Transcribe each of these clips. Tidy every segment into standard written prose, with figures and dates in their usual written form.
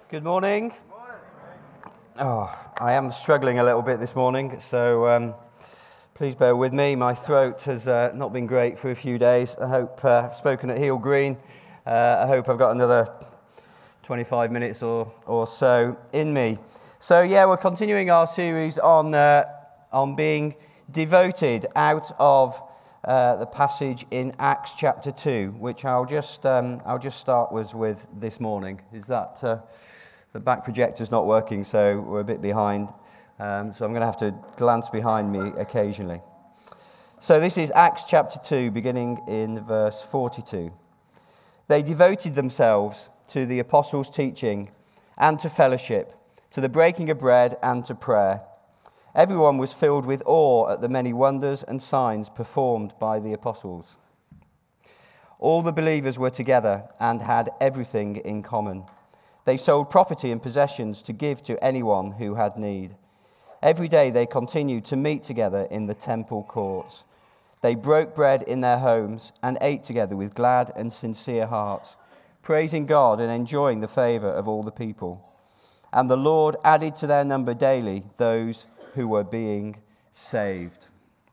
Good morning. I am struggling a little bit this morning, so please bear with me. My throat has not been great for a few days. I hope I've spoken at Heel Green. I hope I've got another 25 minutes or so in me. So we're continuing our series on being devoted out of the passage in Acts chapter 2, which I'll just start with this morning. Is that the back projector's not working, so we're a bit behind. So I'm going to have to glance behind me occasionally. So this is Acts chapter 2, beginning in verse 42. They devoted themselves to the apostles' teaching and to fellowship, to the breaking of bread and to prayer. Everyone was filled with awe at the many wonders and signs performed by the apostles. All the believers were together and had everything in common. They sold property and possessions to give to anyone who had need. Every day they continued to meet together in the temple courts. They broke bread in their homes and ate together with glad and sincere hearts, praising God and enjoying the favor of all the people. And the Lord added to their number daily those who were being saved.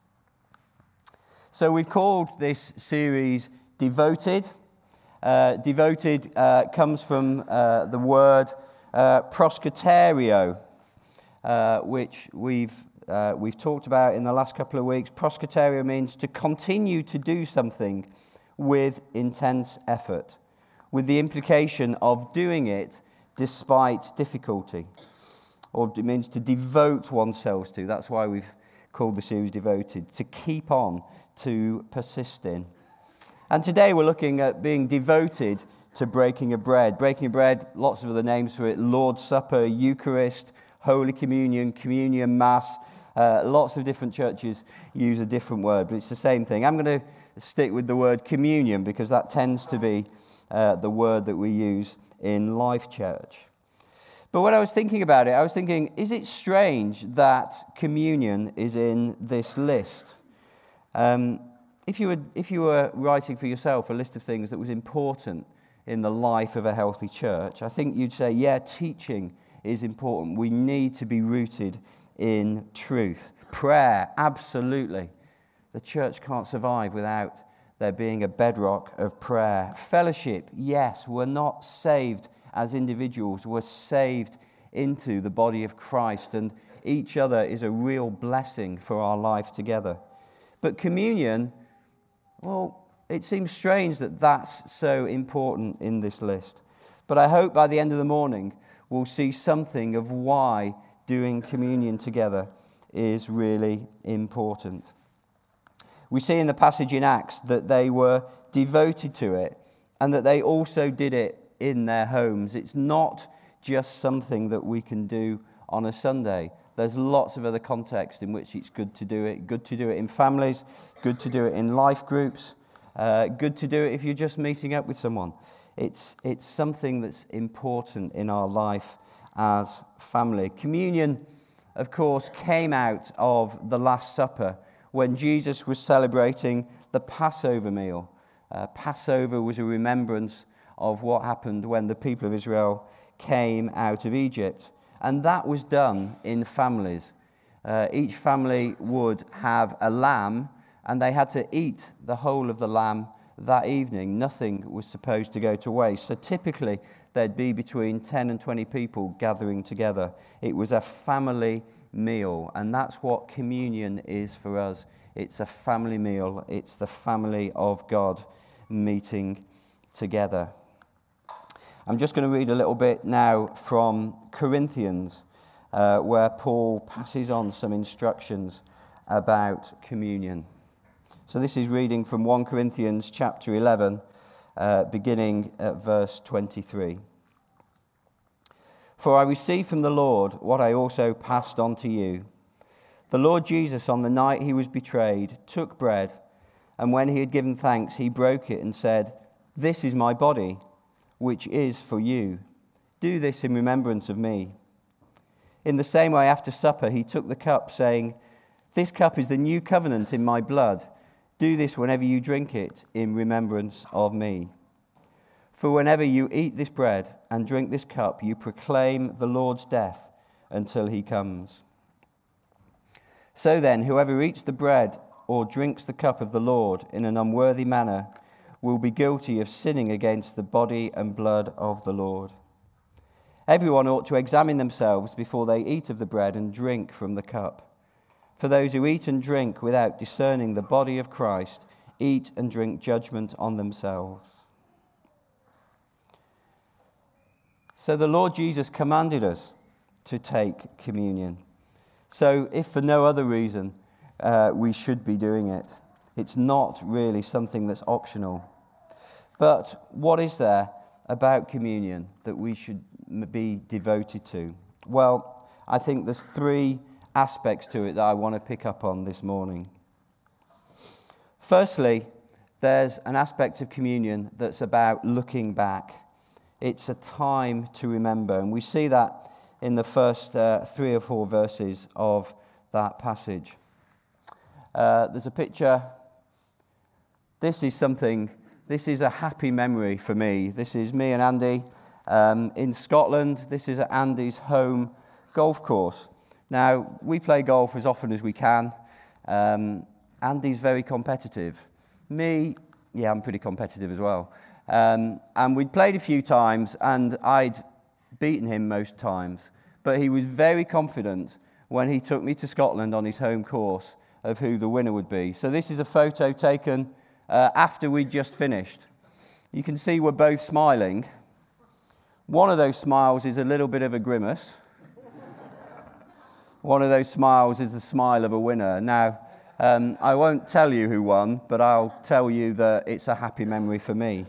So we've called this series Devoted. Devoted comes from the word proskyterio, which we've talked about in the last couple of weeks. Proskyterio means to continue to do something with intense effort, with the implication of doing it despite difficulty. Or it means to devote oneself to. That's why we've called the series Devoted, to keep on, to persist in. And today we're looking at being devoted to breaking of bread. Breaking of bread, lots of other names for it: Lord's Supper, Eucharist, Holy Communion, Communion, Mass. Lots of different churches use a different word, but it's the same thing. I'm going to stick with the word communion because that tends to be the word that we use in Life Church. But when I was thinking about it, I was thinking, is it strange that communion is in this list? If you were writing for yourself a list of things that was important in the life of a healthy church, I think you'd say, teaching is important. We need to be rooted in truth. Prayer, absolutely. The church can't survive without there being a bedrock of prayer. Fellowship, yes, we're not saved as individuals. We're saved into the body of Christ, and each other is a real blessing for our life together. But communion, well, it seems strange that that's so important in this list. But I hope by the end of the morning we'll see something of why doing communion together is really important. We see in the passage in Acts that they were devoted to it and that they also did it in their homes. It's not just something that we can do on a Sunday. There's lots of other contexts in which it's good to do it. Good to do it in families, good to do it in life groups, good to do it if you're just meeting up with someone. It's something that's important in our life as family. Communion, of course, came out of the Last Supper when Jesus was celebrating the Passover meal. Passover was a remembrance of what happened when the people of Israel came out of Egypt. And that was done in families. Each family would have a lamb, and they had to eat the whole of the lamb that evening. Nothing was supposed to go to waste. So typically, there'd be between 10 and 20 people gathering together. It was a family meal, and that's what communion is for us. It's a family meal. It's the family of God meeting together. I'm just going to read a little bit now from Corinthians, where Paul passes on some instructions about communion. So this is reading from 1 Corinthians chapter 11, beginning at verse 23. For I received from the Lord what I also passed on to you. The Lord Jesus, on the night he was betrayed, took bread, and when he had given thanks, he broke it and said, "This is my body, which is for you. Do this in remembrance of me." In the same way, after supper, he took the cup, saying, "This cup is the new covenant in my blood. Do this whenever you drink it in remembrance of me. For whenever you eat this bread and drink this cup, you proclaim the Lord's death until he comes. So then, whoever eats the bread or drinks the cup of the Lord in an unworthy manner will be guilty of sinning against the body and blood of the Lord. Everyone ought to examine themselves before they eat of the bread and drink from the cup. For those who eat and drink without discerning the body of Christ eat and drink judgment on themselves. So the Lord Jesus commanded us to take communion. So if for no other reason, we should be doing it. It's not really something that's optional. But what is there about communion that we should be devoted to? Well, I think there's three aspects to it that I want to pick up on this morning. Firstly, there's an aspect of communion that's about looking back. It's a time to remember, and we see that in the first 3 or 4 verses of that passage. There's a picture. This is a happy memory for me. This is me and Andy in Scotland. This is at Andy's home golf course. Now, we play golf as often as we can. Andy's very competitive. Me, yeah, I'm pretty competitive as well. And we'd played a few times, and I'd beaten him most times. But he was very confident when he took me to Scotland on his home course of who the winner would be. So this is a photo taken after we'd just finished. You can see we're both smiling. One of those smiles is a little bit of a grimace. One of those smiles is the smile of a winner. Now, I won't tell you who won, but I'll tell you that it's a happy memory for me.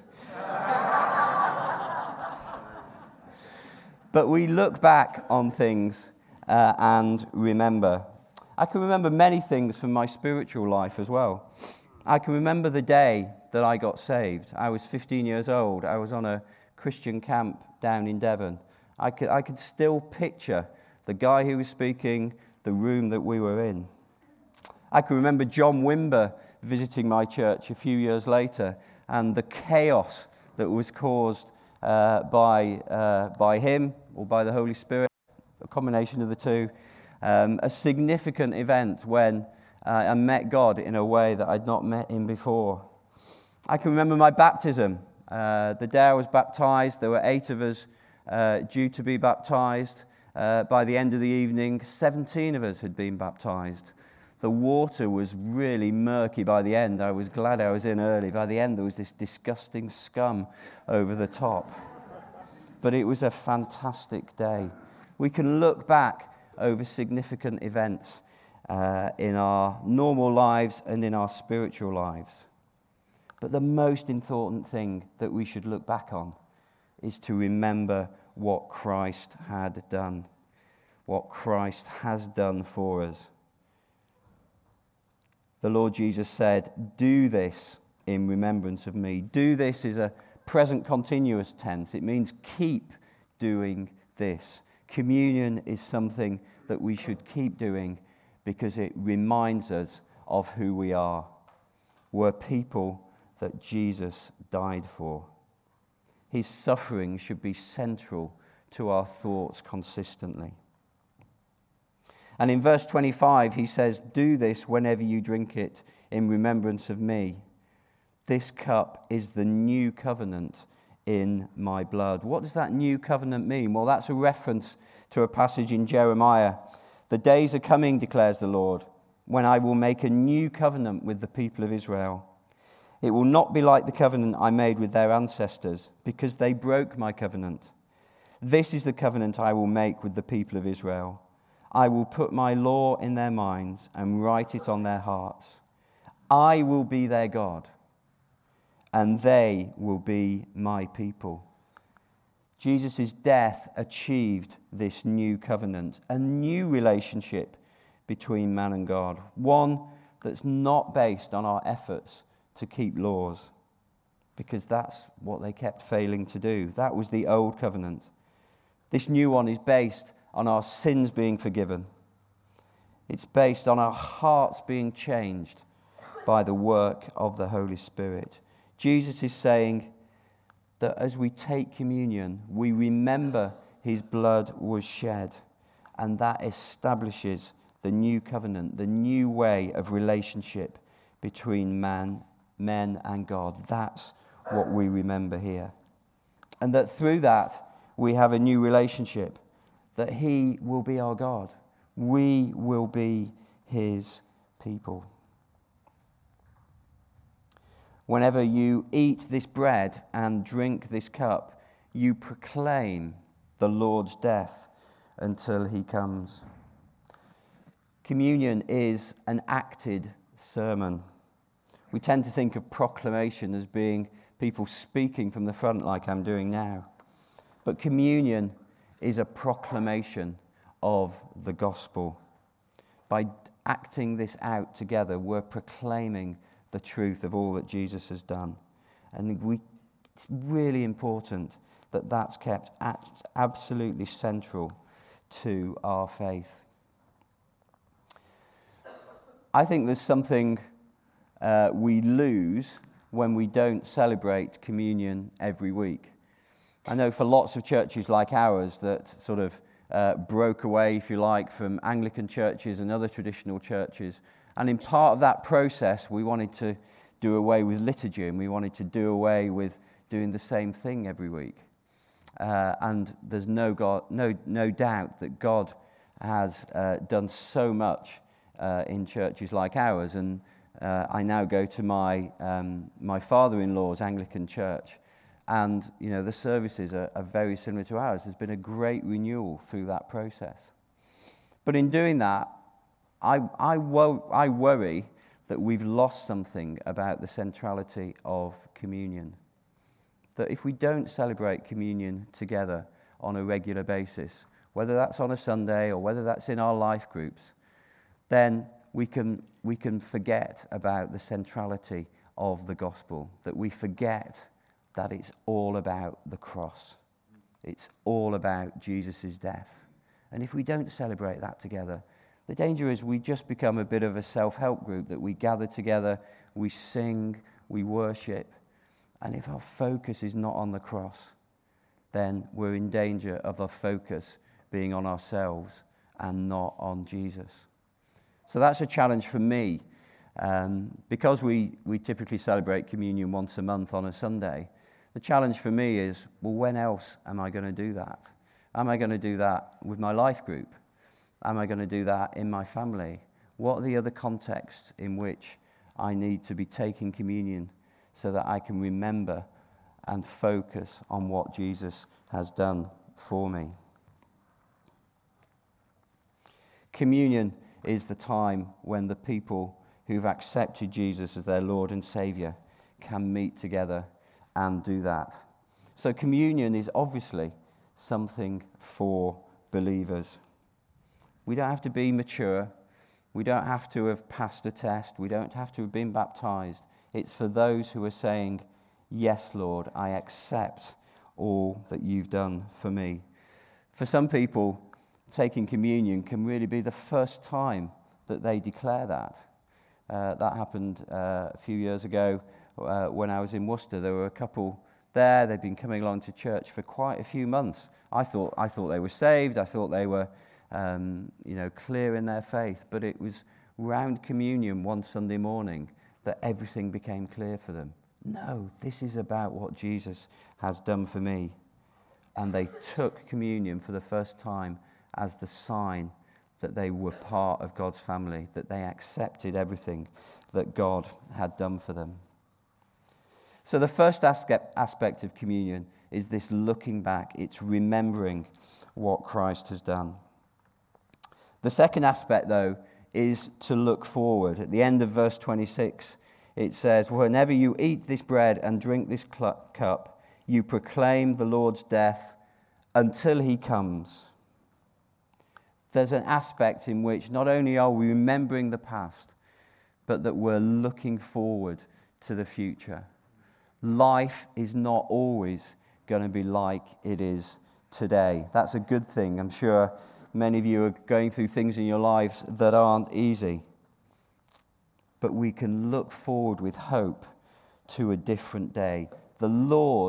But we look back on things and remember. I can remember many things from my spiritual life as well. I can remember the day that I got saved. I was 15 years old. I was on a Christian camp down in Devon. I could still picture the guy who was speaking, the room that we were in. I can remember John Wimber visiting my church a few years later and the chaos that was caused by him or by the Holy Spirit, a combination of the two. A significant event when I met God in a way that I'd not met him before. I can remember my baptism. The day I was baptized, there were 8 of us due to be baptized. By the end of the evening, 17 of us had been baptized. The water was really murky by the end. I was glad I was in early. By the end, there was this disgusting scum over the top. But it was a fantastic day. We can look back over significant events in our normal lives and in our spiritual lives. But the most important thing that we should look back on is to remember what Christ had done, what Christ has done for us. The Lord Jesus said, "Do this in remembrance of me." Do this is a present continuous tense. It means keep doing this. Communion is something that we should keep doing because it reminds us of who we are. We're people that Jesus died for. His suffering should be central to our thoughts consistently. And in verse 25, he says, "Do this whenever you drink it in remembrance of me. This cup is the new covenant in my blood." What does that new covenant mean? Well, that's a reference to a passage in Jeremiah. "The days are coming, declares the Lord, when I will make a new covenant with the people of Israel. It will not be like the covenant I made with their ancestors, because they broke my covenant. This is the covenant I will make with the people of Israel. I will put my law in their minds and write it on their hearts. I will be their God, and they will be my people." Jesus' death achieved this new covenant, a new relationship between man and God, one that's not based on our efforts to keep laws, because that's what they kept failing to do. That was the old covenant. This new one is based on our sins being forgiven. It's based on our hearts being changed by the work of the Holy Spirit. Jesus is saying, that as we take communion, we remember his blood was shed, and that establishes the new covenant, the new way of relationship between men and God. That's what we remember here. And that through that, we have a new relationship, that he will be our God. We will be his people. Whenever you eat this bread and drink this cup, you proclaim the Lord's death until he comes. Communion is an acted sermon. We tend to think of proclamation as being people speaking from the front like I'm doing now. But communion is a proclamation of the gospel. By acting this out together, we're proclaiming the truth of all that Jesus has done. And it's really important that that's kept absolutely central to our faith. I think there's something we lose when we don't celebrate communion every week. I know for lots of churches like ours that sort of broke away, if you like, from Anglican churches and other traditional churches. And in part of that process, we wanted to do away with liturgy, and we wanted to do away with doing the same thing every week. And there's no doubt that God has done so much in churches like ours. And I now go to my father-in-law's Anglican church, and the services are very similar to ours. There's been a great renewal through that process. But in doing that, I worry that we've lost something about the centrality of communion. That if we don't celebrate communion together on a regular basis, whether that's on a Sunday or whether that's in our life groups, then we can forget about the centrality of the gospel, that we forget that it's all about the cross. It's all about Jesus' death. And if we don't celebrate that together, the danger is we just become a bit of a self-help group, that we gather together, we sing, we worship, and if our focus is not on the cross, then we're in danger of our focus being on ourselves and not on Jesus. So that's a challenge for me. Because we typically celebrate communion once a month on a Sunday, the challenge for me is, well, when else am I going to do that? Am I going to do that with my life group? Am I going to do that in my family? What are the other contexts in which I need to be taking communion so that I can remember and focus on what Jesus has done for me? Communion is the time when the people who've accepted Jesus as their Lord and Saviour can meet together and do that. So communion is obviously something for believers. We don't have to be mature. We don't have to have passed a test. We don't have to have been baptized. It's for those who are saying, yes, Lord, I accept all that you've done for me. For some people, taking communion can really be the first time that they declare that. That happened a few years ago when I was in Worcester. There were a couple there. They'd been coming along to church for quite a few months. I thought they were saved. I thought they were clear in their faith. But it was round communion one Sunday morning that everything became clear for them. No, this is about what Jesus has done for me. And they took communion for the first time as the sign that they were part of God's family, that they accepted everything that God had done for them. So the first aspect of communion is this looking back. It's remembering what Christ has done. The second aspect, though, is to look forward. At the end of verse 26, it says, whenever you eat this bread and drink this cup, you proclaim the Lord's death until he comes. There's an aspect in which not only are we remembering the past, but that we're looking forward to the future. Life is not always going to be like it is today. That's a good thing. I'm sure many of you are going through things in your lives that aren't easy. But we can look forward with hope to a different day. The Lord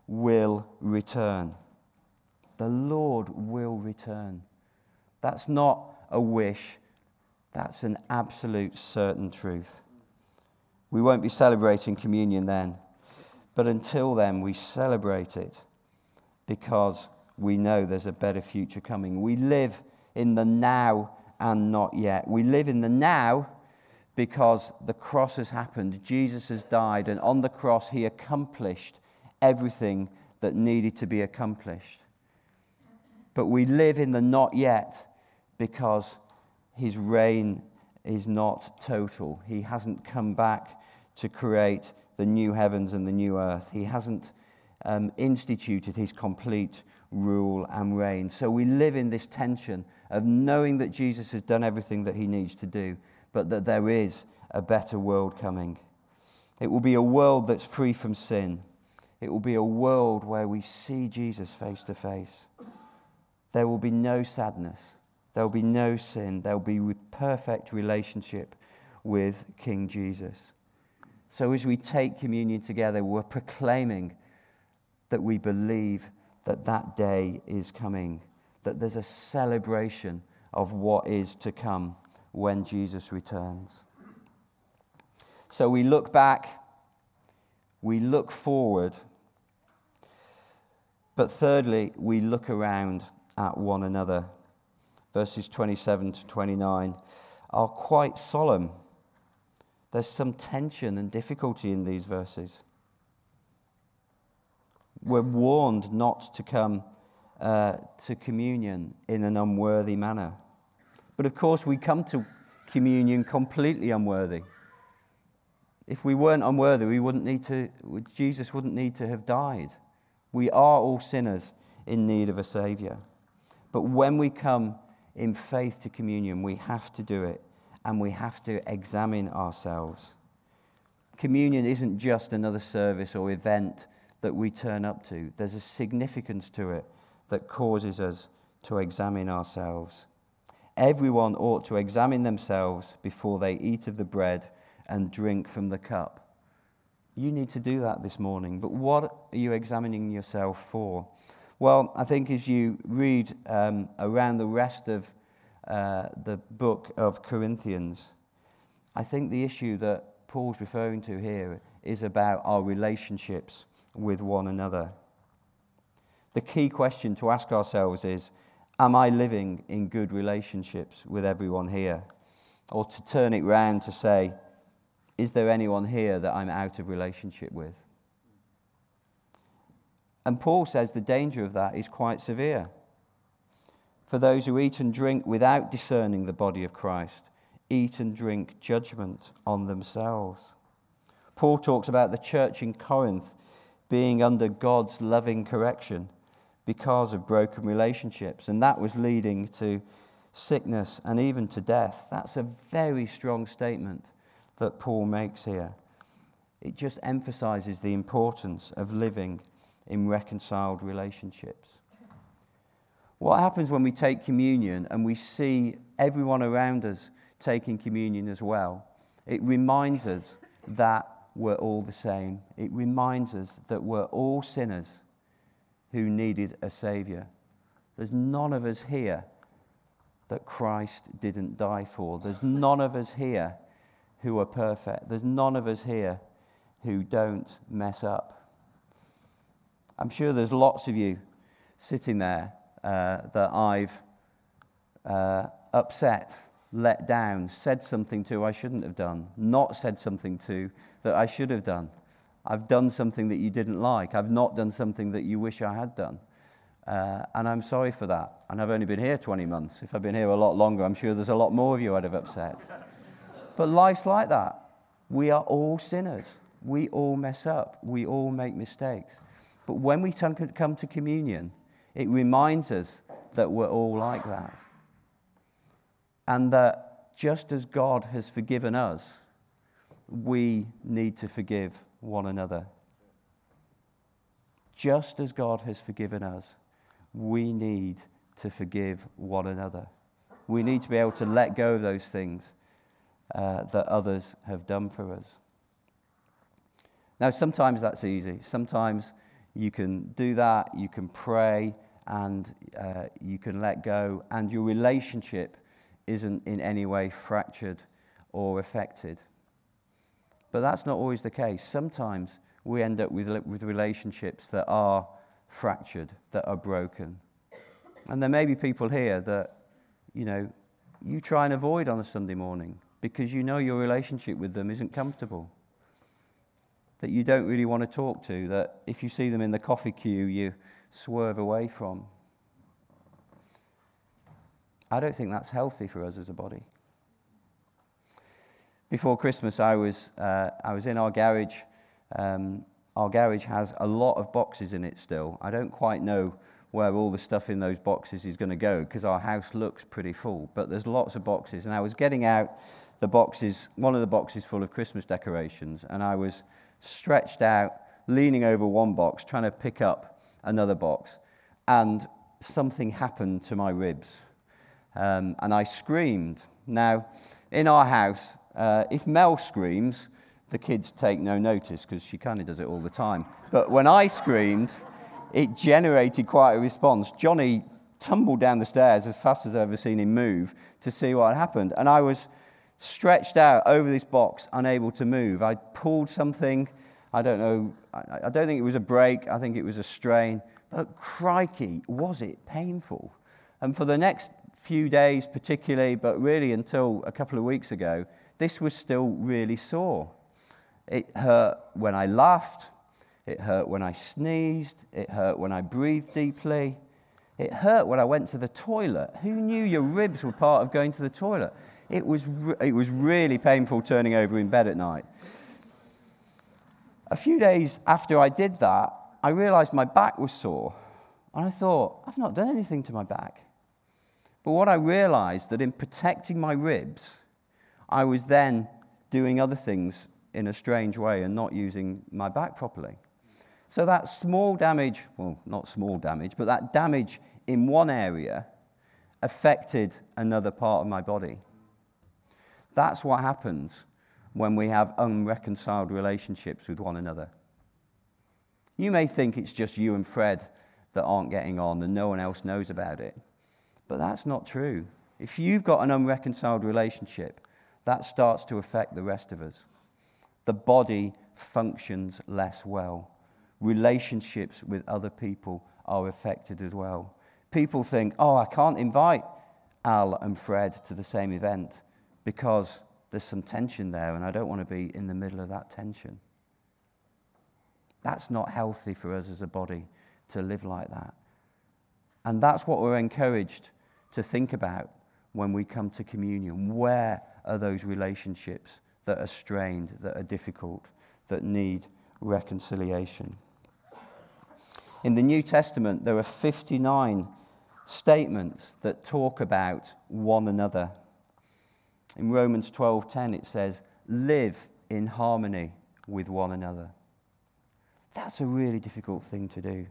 will return. The Lord will return. That's not a wish. That's an absolute certain truth. We won't be celebrating communion then. But until then, we celebrate it because we know there's a better future coming. We live in the now and not yet. We live in the now because the cross has happened. Jesus has died, and on the cross he accomplished everything that needed to be accomplished. But we live in the not yet because his reign is not total. He hasn't come back to create the new heavens and the new earth. He hasn't instituted his complete rule and reign. So we live in this tension of knowing that Jesus has done everything that he needs to do, but that there is a better world coming. It will be a world that's free from sin. It will be a world where we see Jesus face to face. There will be no sadness. There will be no sin. There will be perfect relationship with King Jesus. So as we take communion together, we're proclaiming that we believe that that day is coming, that there's a celebration of what is to come when Jesus returns. So we look back, we look forward, but thirdly, we look around at one another. Verses 27 to 29 are quite solemn. There's some tension and difficulty in these verses. We're warned not to come to communion in an unworthy manner. But of course, we come to communion completely unworthy. If we weren't unworthy, Jesus wouldn't need to have died. We are all sinners in need of a Saviour. But when we come in faith to communion, we have to do it, and we have to examine ourselves. Communion isn't just another service or event that we turn up to. There's a significance to it that causes us to examine ourselves. Everyone ought to examine themselves before they eat of the bread and drink from the cup. You need to do that this morning. But what are you examining yourself for? Well, I think as you read around the rest of the book of Corinthians, I think the issue that Paul's referring to here is about our relationships with one another. The key question to ask ourselves is, am I living in good relationships with everyone here? Or to turn it round to say, is there anyone here that I'm out of relationship with? And Paul says the danger of that is quite severe. For those who eat and drink without discerning the body of Christ, eat and drink judgment on themselves. Paul talks about the church in Corinth being under God's loving correction because of broken relationships, and that was leading to sickness and even to death. That's a very strong statement that Paul makes here. It just emphasizes the importance of living in reconciled relationships. What happens when we take communion and we see everyone around us taking communion as well? It reminds us that we're all the same. It reminds us that we're all sinners who needed a Saviour. There's none of us here that Christ didn't die for. There's none of us here who are perfect. There's none of us here who don't mess up. I'm sure there's lots of you sitting there that I've upset, let down, said something to I shouldn't have done, not said something to that I should have done. I've done something that you didn't like. I've not done something that you wish I had done. And I'm sorry for that. And I've only been here 20 months. If I'd been here a lot longer, I'm sure there's a lot more of you I'd have upset. But life's like that. We are all sinners. We all mess up. We all make mistakes. But when we come to communion, it reminds us that we're all like that. And that just as God has forgiven us, we need to forgive one another. Just as God has forgiven us, we need to forgive one another. We need to be able to let go of those things that others have done for us. Now, sometimes that's easy. Sometimes You can do that, you can pray, and you can let go, and your relationship isn't in any way fractured or affected. But that's not always the case. Sometimes we end up with relationships that are fractured, that are broken. And there may be people here that, you try and avoid on a Sunday morning because you know your relationship with them isn't comfortable, that you don't really want to talk to, that if you see them in the coffee queue, you swerve away from. I don't think that's healthy for us as a body. Before Christmas, I was in our garage. Our garage has a lot of boxes in it still. I don't quite know where all the stuff in those boxes is going to go because our house looks pretty full, but there's lots of boxes. And I was getting out the boxes, one of the boxes full of Christmas decorations, and I was stretched out, leaning over one box, trying to pick up another box, and something happened to my ribs. And I screamed. Now, in our house, if Mel screams, the kids take no notice because she kind of does it all the time. But when I screamed, it generated quite a response. Johnny tumbled down the stairs as fast as I've ever seen him move to see what had happened. And I was stretched out over this box, unable to move. I pulled something. I don't know. I don't think it was a break. I think it was a strain. But crikey, was it painful. And for the next few days particularly, but really until a couple of weeks ago, this was still really sore. It hurt when I laughed. It hurt when I sneezed. It hurt when I breathed deeply. It hurt when I went to the toilet. Who knew your ribs were part of going to the toilet? It was really painful turning over in bed at night. A few days after I did that, I realized my back was sore. And I thought, I've not done anything to my back. But what I realized that in protecting my ribs, I was then doing other things in a strange way and not using my back properly. So that small damage, well, not small damage, but that damage in one area affected another part of my body. That's what happens when we have unreconciled relationships with one another. You may think it's just you and Fred that aren't getting on and no one else knows about it. But that's not true. If you've got an unreconciled relationship, that starts to affect the rest of us. The body functions less well. Relationships with other people are affected as well. People think, I can't invite Al and Fred to the same event because there's some tension there and I don't want to be in the middle of that tension. That's not healthy for us as a body to live like that. And that's what we're encouraged to think about when we come to communion. Where are those relationships that are strained, that are difficult, that need reconciliation? In the New Testament, there are 59 statements that talk about one another. In Romans 12:10, it says, live in harmony with one another. That's a really difficult thing to do.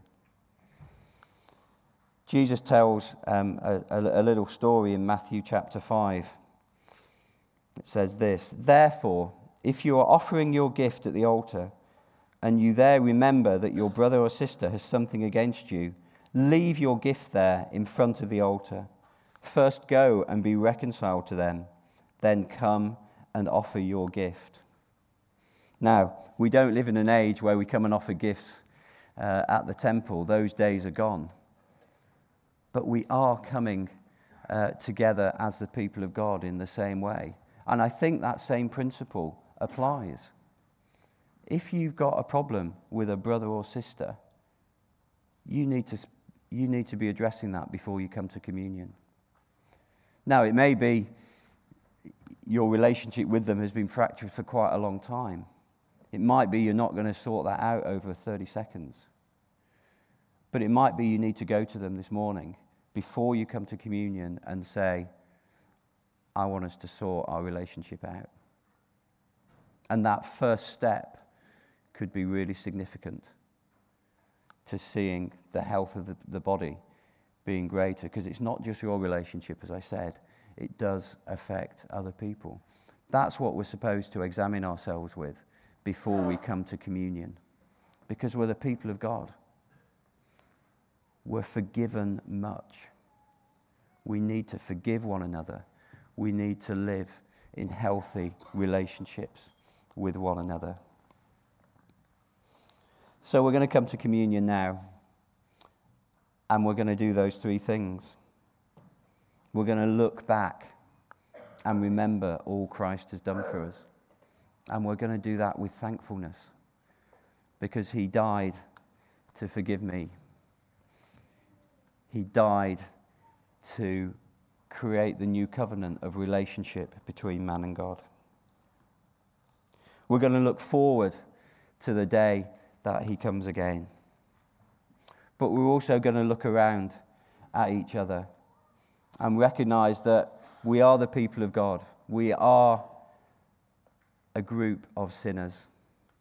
Jesus tells a little story in Matthew chapter 5. It says this, therefore, if you are offering your gift at the altar, and you there remember that your brother or sister has something against you, leave your gift there in front of the altar. First go and be reconciled to them, then come and offer your gift. Now, we don't live in an age where we come and offer gifts at the temple. Those days are gone. But we are coming together as the people of God in the same way. And I think that same principle applies. If you've got a problem with a brother or sister, you need to be addressing that before you come to communion. Now, it may be your relationship with them has been fractured for quite a long time. It might be you're not going to sort that out over 30 seconds. But it might be you need to go to them this morning before you come to communion and say, I want us to sort our relationship out. And that first step could be really significant to seeing the health of the body being greater, because it's not just your relationship, as I said, it does affect other people. That's what we're supposed to examine ourselves with before we come to communion, because we're the people of God. were forgiven much. We need to forgive one another. We need to live in healthy relationships with one another. So we're going to come to communion now, and we're going to do those three things. We're going to look back and remember all Christ has done for us. And we're going to do that with thankfulness, because he died to forgive me. He died to create the new covenant of relationship between man and God. We're going to look forward to the day that he comes again. But we're also going to look around at each other and recognize that we are the people of God. We are a group of sinners.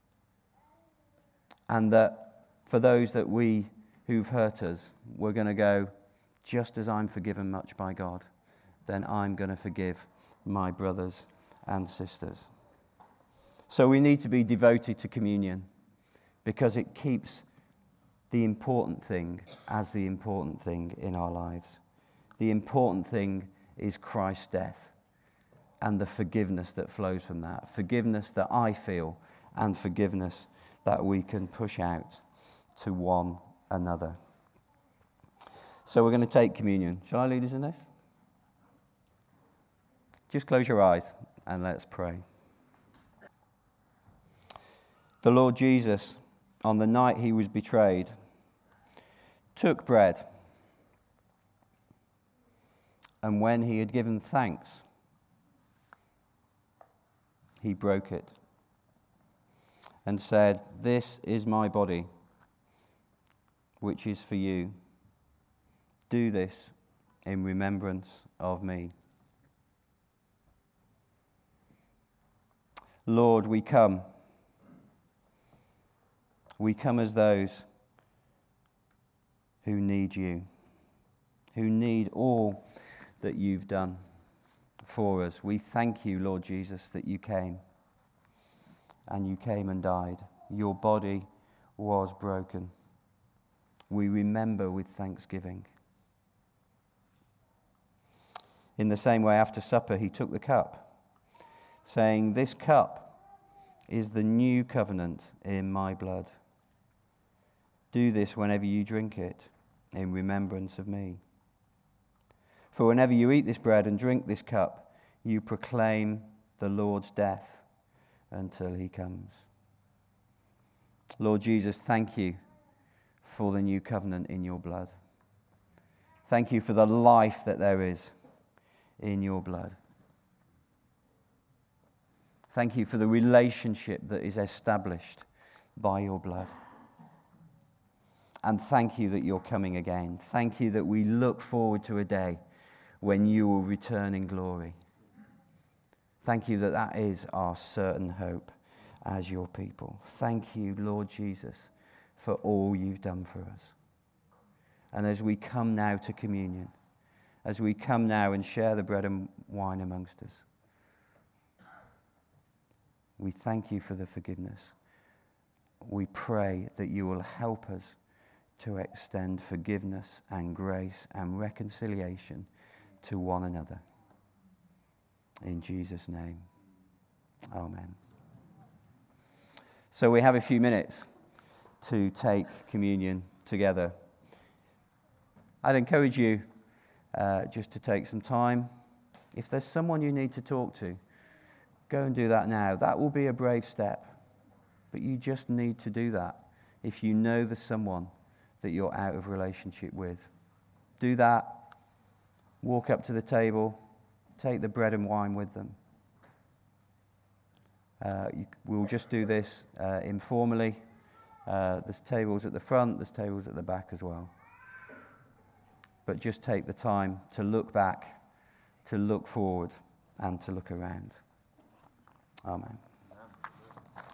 And that for those who've hurt us, we're going to go, just as I'm forgiven much by God, then I'm going to forgive my brothers and sisters. So we need to be devoted to communion, because it keeps the important thing as the important thing in our lives. The important thing is Christ's death and the forgiveness that flows from that. Forgiveness that I feel, and forgiveness that we can push out to one another. So we're going to take communion. Shall I lead us in this? Just close your eyes and let's pray. The Lord Jesus, on the night he was betrayed, took bread, and when he had given thanks, he broke it and said, "This is my body, which is for you. Do this in remembrance of me." Lord, we come. We come as those who need you, who need all that you've done for us. We thank you, Lord Jesus, that you came, and you came and died. Your body was broken. We remember with thanksgiving. In the same way, after supper, he took the cup, saying, "This cup is the new covenant in my blood. Do this whenever you drink it in remembrance of me. For whenever you eat this bread and drink this cup, you proclaim the Lord's death until he comes." Lord Jesus, thank you for the new covenant in your blood. Thank you for the life that there is in your blood. Thank you for the relationship that is established by your blood. And thank you that you're coming again. Thank you that we look forward to a day when you will return in glory. Thank you that that is our certain hope as your people. Thank you, Lord Jesus, for all you've done for us. And as we come now to communion, as we come now and share the bread and wine amongst us, we thank you for the forgiveness. We pray that you will help us to extend forgiveness and grace and reconciliation to one another. In Jesus' name, amen. So we have a few minutes to take communion together. I'd encourage you just to take some time. If there's someone you need to talk to, go and do that now. That will be a brave step, but you just need to do that. If you know there's someone that you're out of relationship with, do that. Walk up to the table, take the bread and wine with them. We'll just do this informally. There's tables at the front, there's tables at the back as well. But just take the time to look back, to look forward, and to look around. Amen.